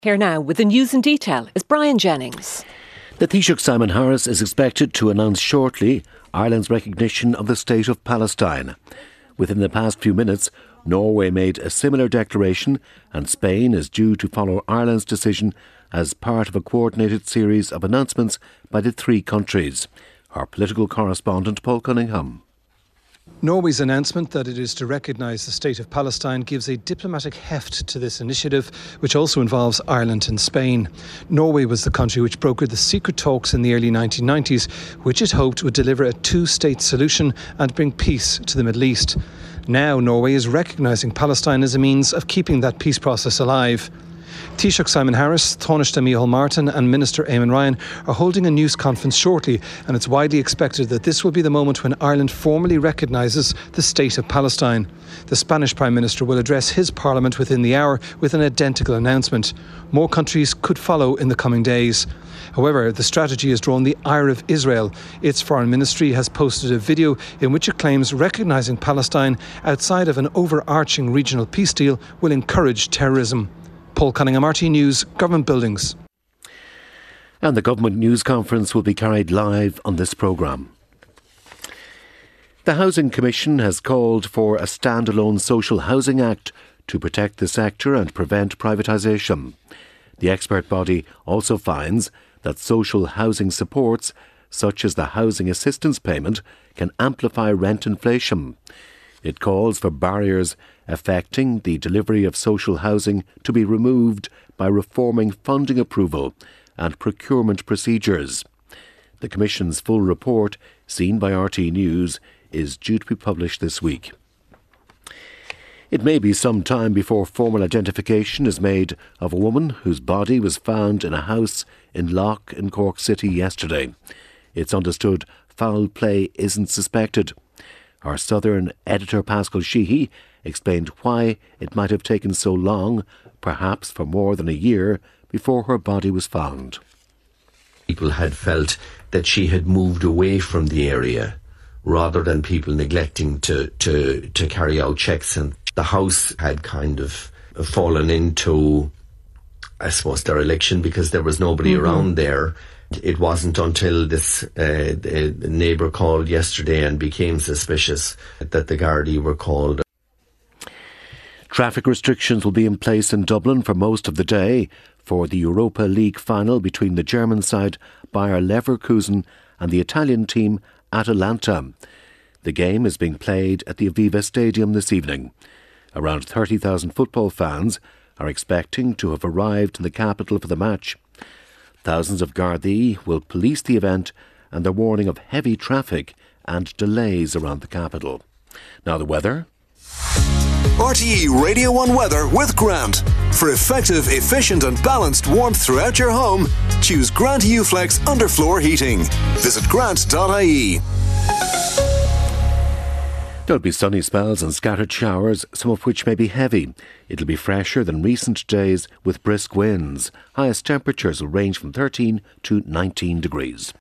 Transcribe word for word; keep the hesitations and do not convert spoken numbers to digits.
Here now with the news in detail is Brian Jennings. The Taoiseach Simon Harris is expected to announce shortly Ireland's recognition of the State of Palestine. Within the past few minutes, Norway made a similar declaration, and Spain is due to follow Ireland's decision as part of a coordinated series of announcements by the three countries. Our political correspondent Paul Cunningham. Norway's announcement that it is to recognise the State of Palestine gives a diplomatic heft to this initiative, which also involves Ireland and Spain. Norway was the country which brokered the secret talks in the early nineteen nineties, which it hoped would deliver a two-state solution and bring peace to the Middle East. Now Norway is recognising Palestine as a means of keeping that peace process alive. Taoiseach Simon Harris, Tánaiste Micheál Martin and Minister Eamon Ryan are holding a news conference shortly, and it's widely expected that this will be the moment when Ireland formally recognises the State of Palestine. The Spanish Prime Minister will address his Parliament within the hour with an identical announcement. More countries could follow in the coming days. However, the strategy has drawn the ire of Israel. Its foreign ministry has posted a video in which it claims recognising Palestine outside of an overarching regional peace deal will encourage terrorism. Paul Cunningham, R T News, Government Buildings. And the Government News Conference will be carried live on this programme. The Housing Commission has called for a standalone Social Housing Act to protect the sector and prevent privatisation. The expert body also finds that social housing supports, such as the housing assistance payment, can amplify rent inflation. It calls for barriers affecting the delivery of social housing to be removed by reforming funding approval and procurement procedures. The Commission's full report, seen by R T News, is due to be published this week. It may be some time before formal identification is made of a woman whose body was found in a house in Lough in Cork City yesterday. It's understood foul play isn't suspected. Our Southern editor Pascal Sheehy explained why it might have taken so long, perhaps for more than a year, before her body was found. People had felt that she had moved away from the area rather than people neglecting to, to, to carry out checks, and the house had kind of fallen into, I suppose, dereliction because there was nobody mm-hmm. around there. It wasn't until this uh, neighbour called yesterday and became suspicious that the Gardaí were called. Traffic restrictions will be in place in Dublin for most of the day for the Europa League final between the German side Bayer Leverkusen and the Italian team Atalanta. The game is being played at the Aviva Stadium this evening. Around thirty thousand football fans are expecting to have arrived in the capital for the match. Thousands of Gardaí will police the event, and they're warning of heavy traffic and delays around the capital. Now the weather. R T E Radio one weather with Grant. For effective, efficient and balanced warmth throughout your home, choose Grant U-Flex underfloor heating. Visit grant dot I E. There'll be sunny spells and scattered showers, some of which may be heavy. It'll be fresher than recent days with brisk winds. Highest temperatures will range from thirteen to nineteen degrees.